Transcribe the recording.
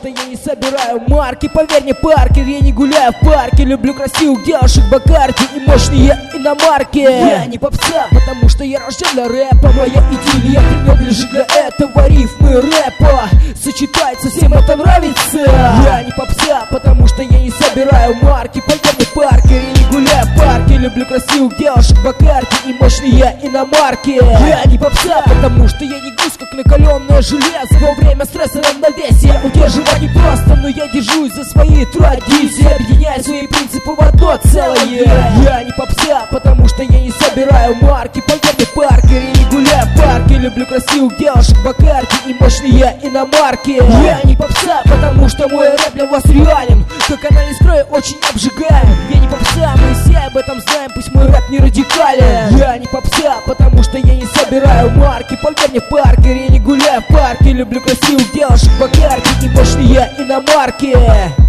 что я не собираю марки. Поверь мне, Паркер, я не гуляю в парке. Люблю красивых девушек, бакарди и мощные иномарки. Я не попса, потому что я рожден для рэпа. Моя идея принадлежит для этого. Рифмы рэпа сочетается, всем это нравится. Я не попса, потому что я не собираю марки. Поверь мне, Паркер, я не гуляю в парке. Люблю красивых девушек, бакарди и мощные иномарки. Я не попса, потому что я не гусь, как накаленное железо. Во время стресса равновесия удерживать не просто, но я держусь за свои традиции, объединяя свои принципы в одно целое. Я не попса, потому что я не собираю марки. Поверь мне, Паркер, я не гуляю в парке. Люблю красивых девушек, бакарди и мощные иномарки. Я не попса, потому что мой рэп для вас реален, как анализ крови очень обжигаем. Я не попса, мы все об этом знаем, пусть мой рэп не радикален. Я не попса, потому что я не собираю марки. Поверь мне, Паркер, я не гуляю в парке. Люблю красивых девушек, бакарди и мощные иномарки.